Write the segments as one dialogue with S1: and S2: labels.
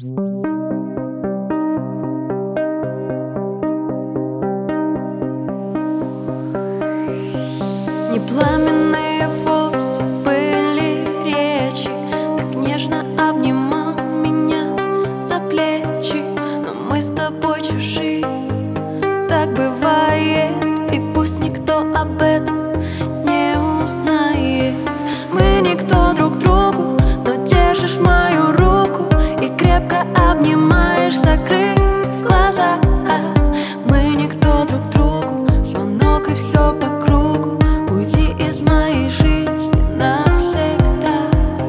S1: Не пламенные вовсе были речи, так нежно обнимал меня за плечи. Но мы с тобой чужие, так бывает, и пусть никто об этом не узнает. Мы никто друг другу, но держишь мою руку и крепко обнимаешь, закрыв глаза. Мы никто друг другу, звонок и все по кругу. Уйди из моей жизни навсегда.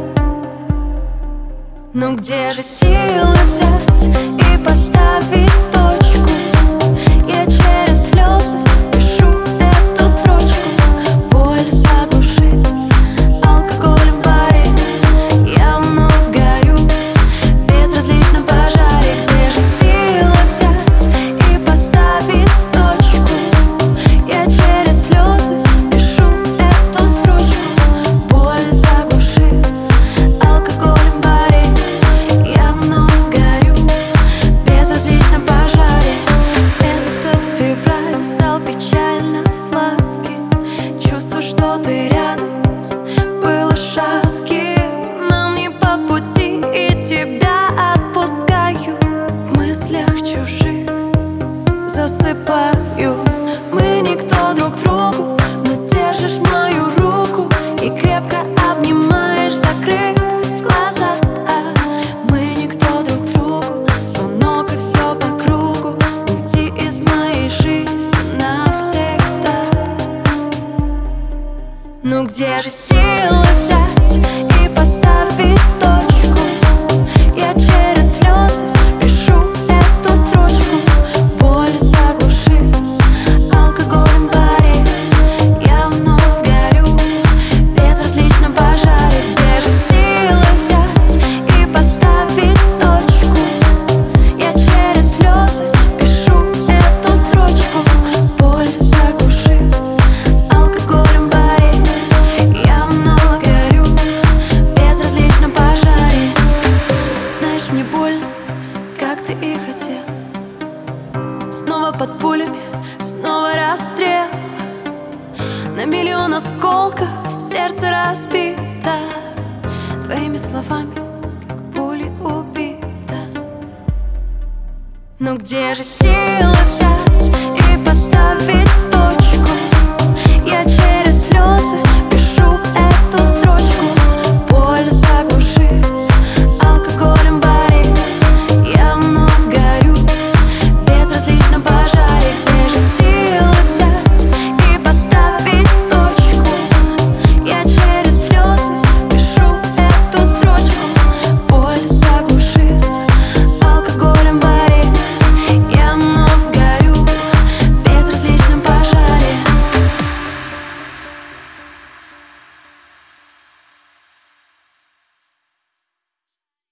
S1: Но где же силы взять и поставить точку? Я через слезы пишу эту строчку. Боль задушит алкоголем в баре. Я вновь горю в безразличном пожаре. Где же силы взять и поставить точку? Я через слезы пишу эту строчку. Боль заглушит алкоголем в баре. Я вновь горю в безразличном пожаре. Этот февраль стал печально сладким. Чувство, что ты рядом, было шатким. Нам не по пути, и тебя отпускаю. В мыслях чужих засыпаю. Мы никто друг другу, но держишь мою руку и крепко обнимаешь, закрыв глаза. Мы никто друг другу, звонок и все по кругу. Уйди из моей жизни навсегда. Ну где же силы взять и поставить точку? Я через слезы пишу эту строчку. Боль заглушит алкоголем в баре. Я вновь горю в безразличном пожаре. Где же силы взять и поставить точку? Я через слезы пишу эту строчку. Боль заглушит алкоголем в баре. Я вновь горю в безразличном пожаре. Знаешь, мне больно, как ты и хотел. Снова под пулями, снова расстрел. На миллион осколков сердце разбито. Твоими словами, как пули убито. Но где же силы взять